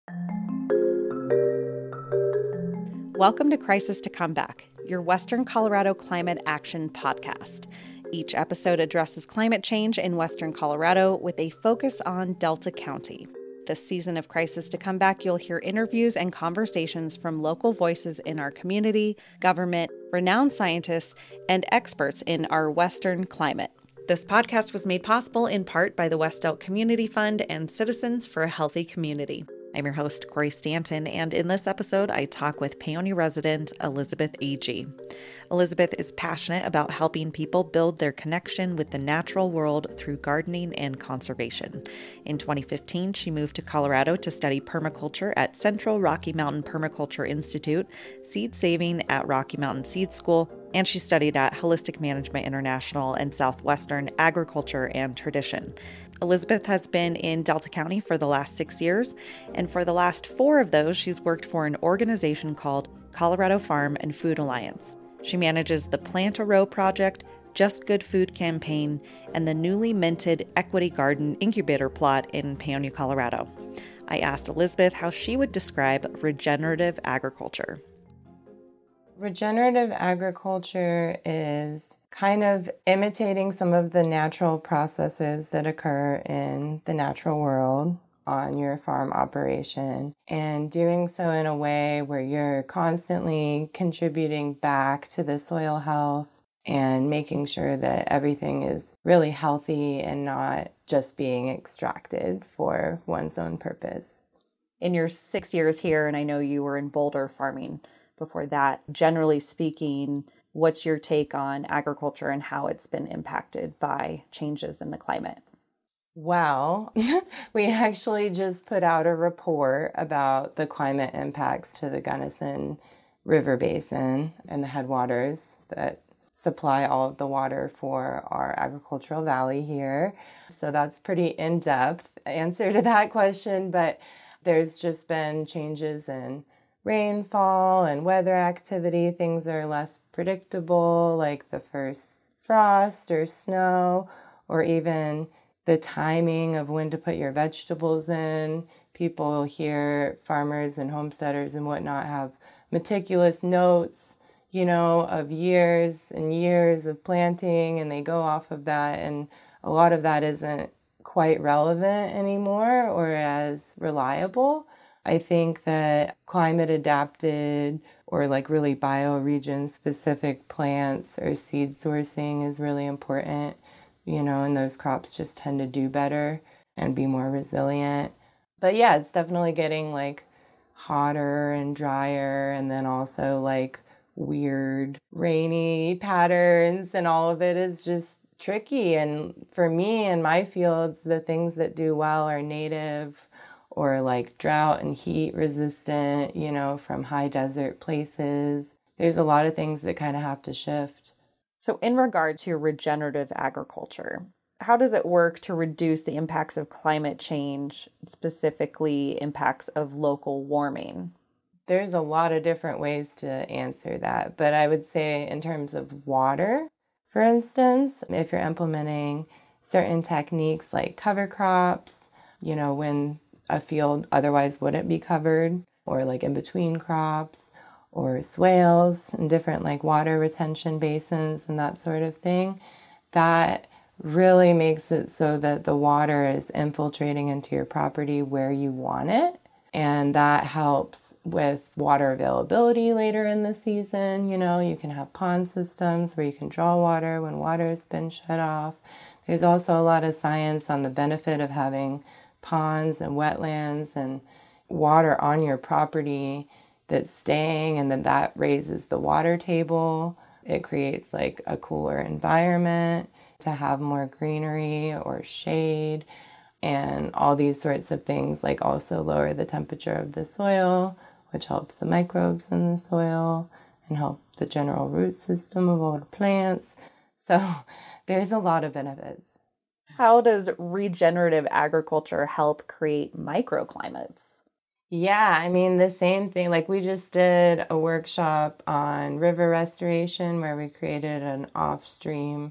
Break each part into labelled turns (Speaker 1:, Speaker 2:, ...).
Speaker 1: Welcome to Crisis to Comeback, your Western Colorado Climate Action podcast. Each episode addresses climate change in Western Colorado with a focus on Delta County. This season of Crisis to Comeback, you'll hear interviews and conversations from local voices in our community, government, renowned scientists, and experts in our Western climate. This podcast was made possible in part by the West Elk Community Fund and Citizens for a Healthy Community. I'm your host, Corey Stanton, and in this episode, I talk with Paoni resident Elizabeth Agee. Elizabeth is passionate about helping people build their connection with the natural world through gardening and conservation. In 2015, she moved to Colorado to study permaculture at Central Rocky Mountain Permaculture Institute, seed saving at Rocky Mountain Seed School, and she studied at Holistic Management International and Southwestern Agriculture and Tradition. Elizabeth has been in Delta County for the last 6 years, and for the last 4 of those, she's worked for an organization called Colorado Farm and Food Alliance. She manages the Plant a Row Project, Just Good Food campaign, and the newly minted Equity Garden incubator plot in Paoni, Colorado. I asked Elizabeth how she would describe regenerative agriculture.
Speaker 2: Regenerative agriculture is kind of imitating some of the natural processes that occur in the natural world on your farm operation, and doing so in a way where you're constantly contributing back to the soil health and making sure that everything is really healthy and not just being extracted for one's own purpose.
Speaker 1: In your 6 years here, and I know you were in Boulder farming before that, generally speaking, what's your take on agriculture and how it's been impacted by changes in the climate?
Speaker 2: Well, we actually just put out a report about the climate impacts to the Gunnison River Basin and the headwaters that supply all of the water for our agricultural valley here. So that's pretty in-depth answer to that question, but there's just been changes in rainfall and weather activity. Things are less predictable, like the first frost or snow, or even the timing of when to put your vegetables in. People here, farmers and homesteaders and whatnot, have meticulous notes, of years and years of planting, and they go off of that, and a lot of that isn't quite relevant anymore or as reliable. I think that climate adapted or like really bioregion specific plants or seed sourcing is really important, and those crops just tend to do better and be more resilient. But yeah, it's definitely getting like hotter and drier, and then also like weird rainy patterns, and all of it is just tricky. And for me in my fields, the things that do well are native or like drought and heat resistant, from high desert places. There's a lot of things that kind of have to shift.
Speaker 1: So in regard to regenerative agriculture, how does it work to reduce the impacts of climate change, specifically impacts of local warming?
Speaker 2: There's a lot of different ways to answer that, but I would say in terms of water, for instance, if you're implementing certain techniques like cover crops, when a field otherwise wouldn't be covered, or like in between crops, or swales and different like water retention basins and that sort of thing, that really makes it so that the water is infiltrating into your property where you want it. And that helps with water availability later in the season. You can have pond systems where you can draw water when water has been shut off. There's also a lot of science on the benefit of having ponds and wetlands and water on your property that's staying, and then that raises the water table. It creates like a cooler environment to have more greenery or shade, and all these sorts of things like also lower the temperature of the soil, which helps the microbes in the soil and help the general root system of all the plants. So there's a lot of benefits.
Speaker 1: How does regenerative agriculture help create microclimates?
Speaker 2: Yeah, I mean, the same thing. Like we just did a workshop on river restoration where we created an off-stream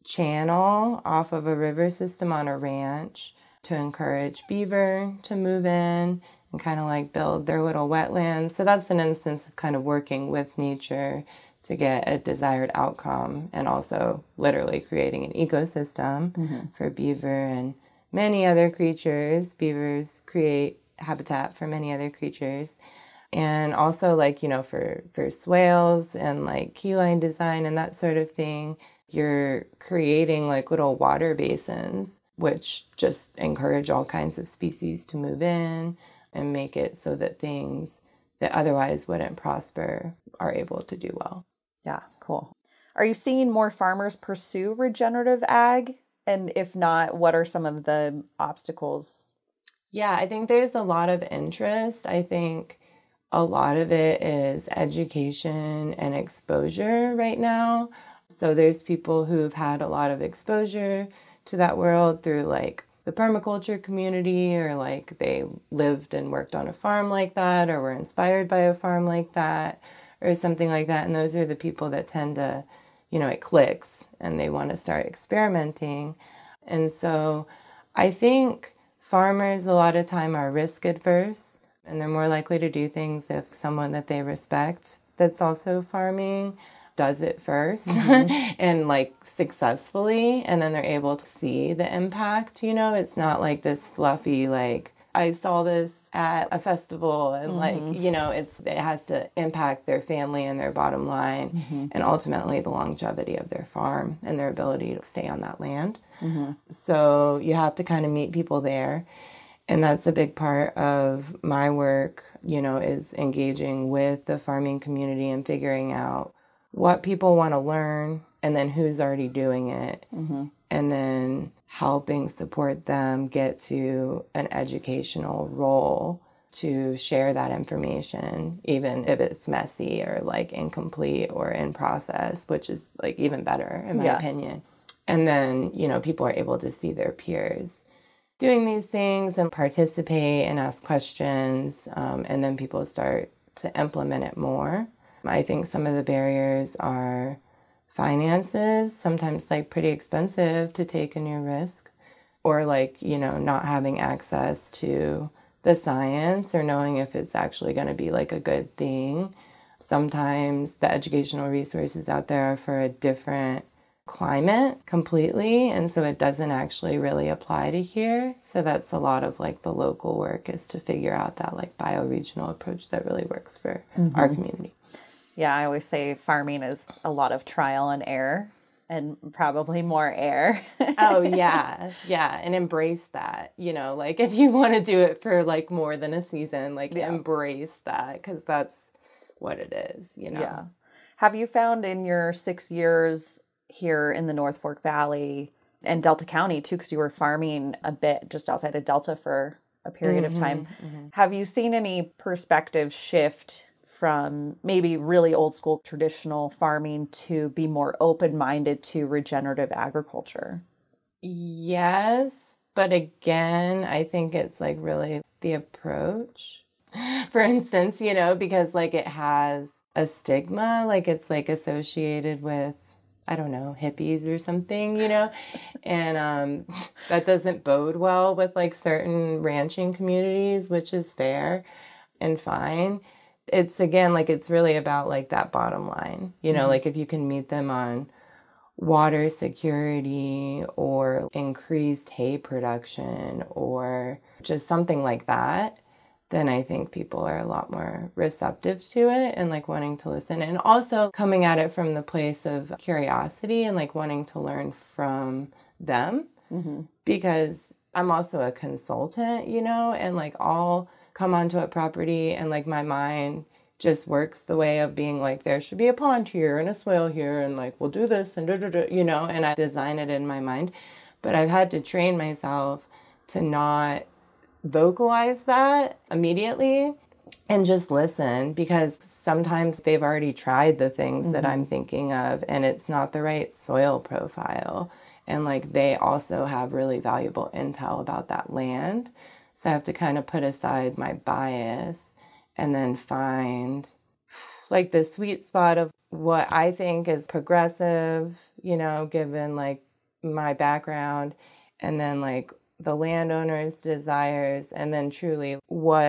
Speaker 2: channel off of a river system on a ranch to encourage beaver to move in. and kind of like build their little wetlands. So that's an instance of kind of working with nature to get a desired outcome, and also literally creating an ecosystem for beaver and many other creatures. Beavers create habitat for many other creatures. And also like, for swales and like key line design and that sort of thing, you're creating like little water basins, which just encourage all kinds of species to move in and make it so that things that otherwise wouldn't prosper are able to do well.
Speaker 1: Yeah, cool. Are you seeing more farmers pursue regenerative ag? And if not, what are some of the obstacles?
Speaker 2: Yeah, I think there's a lot of interest. I think a lot of it is education and exposure right now. So there's people who've had a lot of exposure to that world through like the permaculture community, or like they lived and worked on a farm like that, or were inspired by a farm like that, or something like that. And those are the people that tend to, it clicks and they want to start experimenting. And so I think farmers a lot of time are risk adverse, and they're more likely to do things if someone that they respect that's also farming does it first and like successfully, and then they're able to see the impact. It's not like this fluffy, like, I saw this at a festival and like, it has to impact their family and their bottom line and ultimately the longevity of their farm and their ability to stay on that land. So you have to kind of meet people there. And that's a big part of my work, is engaging with the farming community and figuring out what people want to learn and then who's already doing it. And then helping support them get to an educational role to share that information, even if it's messy or like incomplete or in process, which is like even better in my opinion. And then, people are able to see their peers doing these things and participate and ask questions, and then people start to implement it more. I think some of the barriers are finances, sometimes like pretty expensive to take a new risk, or like, not having access to the science or knowing if it's actually going to be like a good thing. Sometimes the educational resources out there are for a different climate completely, and so it doesn't actually really apply to here. So that's a lot of like the local work, is to figure out that like bioregional approach that really works for our community.
Speaker 1: Yeah, I always say farming is a lot of trial and error, and probably more air.
Speaker 2: Oh, yeah. Yeah. And embrace that, like if you want to do it for like more than a season, like embrace that, because that's what it is,
Speaker 1: Yeah. Have you found in your 6 years here in the North Fork Valley and Delta County too, because you were farming a bit just outside of Delta for a period of time, have you seen any perspective shift from maybe really old school traditional farming to be more open-minded to regenerative agriculture?
Speaker 2: Yes, but again, I think it's like really the approach. For instance, because like it has a stigma, like it's like associated with, I don't know, hippies or something, and that doesn't bode well with like certain ranching communities, which is fair and fine. It's again, like it's really about like that bottom line, like if you can meet them on water security or increased hay production or just something like that, then I think people are a lot more receptive to it and like wanting to listen, and also coming at it from the place of curiosity and like wanting to learn from them, because I'm also a consultant, and like I'll come onto a property and like my mind just works the way of being like, there should be a pond here and a swale here and like we'll do this and and I design it in my mind. But I've had to train myself to not vocalize that immediately and just listen, because sometimes they've already tried the things that I'm thinking of and it's not the right soil profile. And like they also have really valuable intel about that land. So I have to kind of put aside my bias and then find like the sweet spot of what I think is progressive, given like my background, and then like the landowner's desires, and then truly what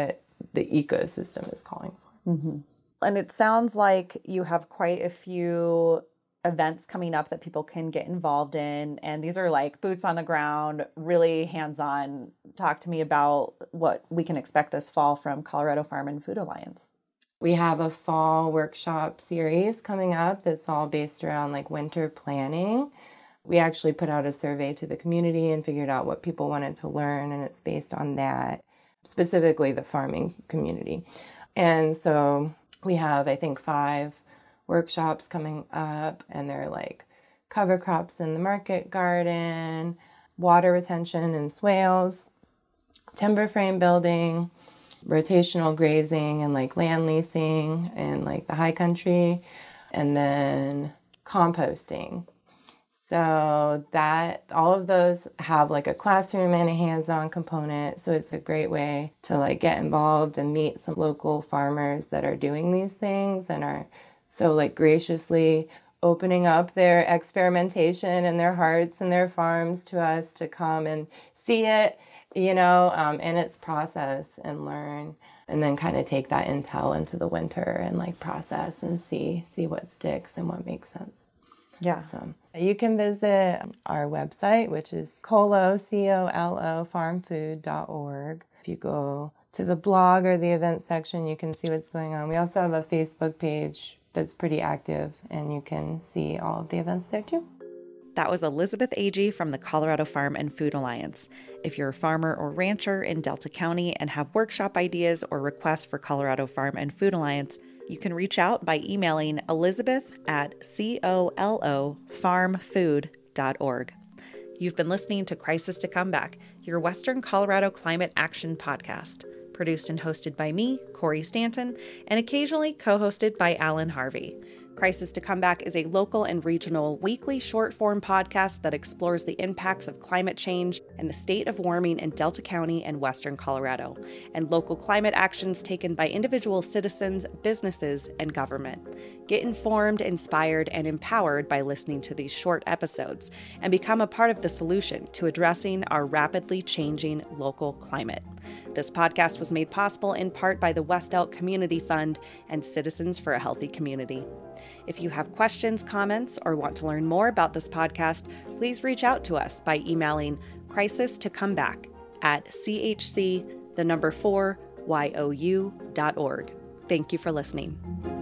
Speaker 2: the ecosystem is calling for.
Speaker 1: Mm-hmm. And it sounds like you have quite a few events coming up that people can get involved in. And these are like boots on the ground, really hands-on. Talk to me about what we can expect this fall from Colorado Farm and Food Alliance.
Speaker 2: We have a fall workshop series coming up that's all based around like winter planning. We actually put out a survey to the community and figured out what people wanted to learn, and it's based on that, specifically the farming community. And so we have, I think, 5 workshops coming up, and they're like cover crops in the market garden, water retention in swales, timber frame building, rotational grazing and like land leasing in like the high country, and then composting. So that all of those have like a classroom and a hands-on component. So it's a great way to like get involved and meet some local farmers that are doing these things and are so like graciously opening up their experimentation and their hearts and their farms to us to come and see it, in its process and learn, and then kind of take that intel into the winter and like process and see what sticks and what makes sense.
Speaker 1: Yeah.
Speaker 2: So you can visit our website, which is COLO, COLO, farmfood.org. If you go to the blog or the event section, you can see what's going on. We also have a Facebook page that's pretty active, and you can see all of the events there too.
Speaker 1: That was Elizabeth Agee from the Colorado Farm and Food Alliance. If you're a farmer or rancher in Delta County and have workshop ideas or requests for Colorado Farm and Food Alliance, you can reach out by emailing elizabeth@colofarmfood.org. You've been listening to Crisis to Comeback, your Western Colorado Climate Action podcast, produced and hosted by me, Corey Stanton, and occasionally co-hosted by Alan Harvey. Crisis to Comeback is a local and regional weekly short-form podcast that explores the impacts of climate change and the state of warming in Delta County and Western Colorado, and local climate actions taken by individual citizens, businesses, and government. Get informed, inspired, and empowered by listening to these short episodes, and become a part of the solution to addressing our rapidly changing local climate. This podcast was made possible in part by the West Elk Community Fund and Citizens for a Healthy Community. If you have questions, comments, or want to learn more about this podcast, please reach out to us by emailing crisistocomeback@chc4you.org. Thank you for listening.